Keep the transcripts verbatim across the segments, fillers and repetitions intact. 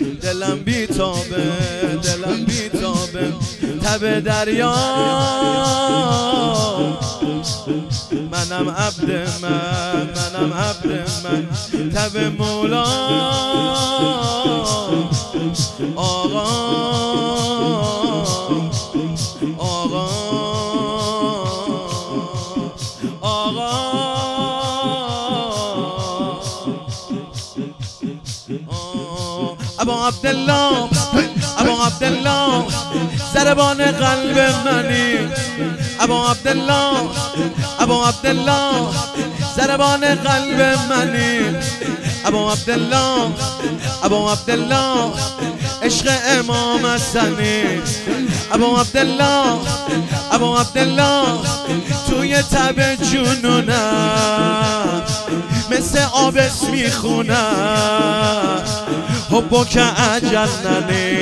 دلم بی تابه دلم بی تابه تب دریا منم عبد من منم عبد من تب مولا آقا آقا آقا ابا عبدالله ابا عبدالله ضربان قلب منی ابا عبدالله ابا عبدالله ضربان قلب منی ابا عبدالله ابا عبدالله عشق امام حسنی ابا عبدالله ابا عبدالله توی تب جنونم مثل آبس میخونم حبک اجلنی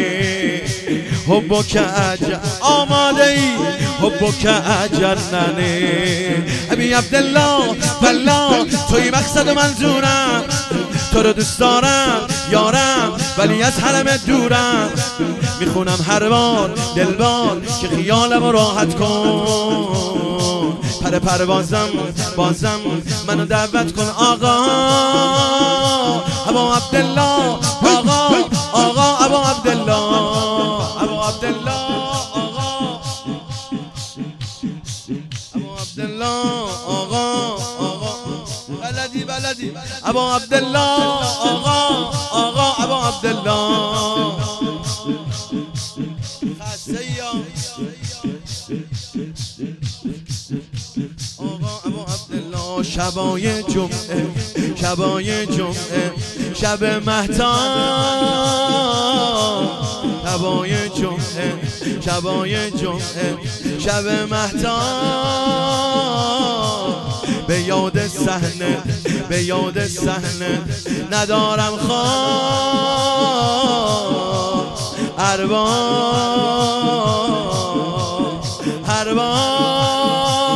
حبک اجل آماده ای حبک اجلنی ابی عبدالله والله توی مقصد و منظورم تو رو دوست دارم یارم ولی از حرم دورم میخونم هر بار دلبار که خیالم راحت کن پر پروازم بازم منو دعوت کن آقا ابا عبدالله آقا آقا ابا عبدالله ابا عبدالله آقا ابا عبدالله آقا آقا بلدی بلدی ابا عبدالله آقا آقا ابا عبدالله خسیام آقا ابا عبدالله شبای جمعه شبای جمعه شب مهتاب شبای جمعه شبای جمعه شب مهتاب به یاد صحنه به یاد صحنه ندارم خواب ارباب ارباب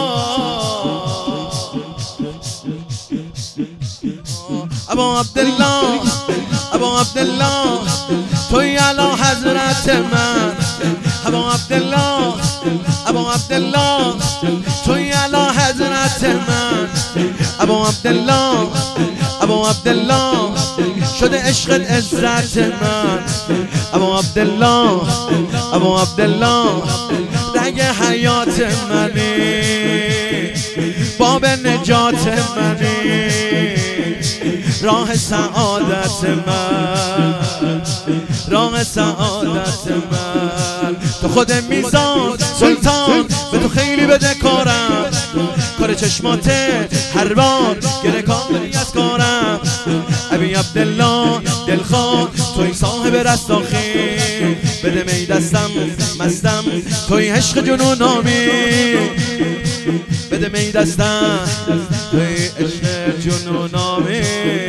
ابا عبدالله ابا عبدالله توی علا حضرت من ابا عبدالله ابا عبدالله توی علا حضرت من ابا عبدالله ابا عبدالله شده عشقت عزت من ابا عبدالله ابا عبدالله رگ حیات منی باب نجات منی راه سعادت من راه سعادت من تو خود میزان سلطان به تو خیلی بده کارم کار چشماته هر بار گره کاری از کارم ابی عبدالله دلخواه توی صاحب رستاخی بده می دستم مستم توی عشق جنون نامی بده می دستم توی عشق جنون نامی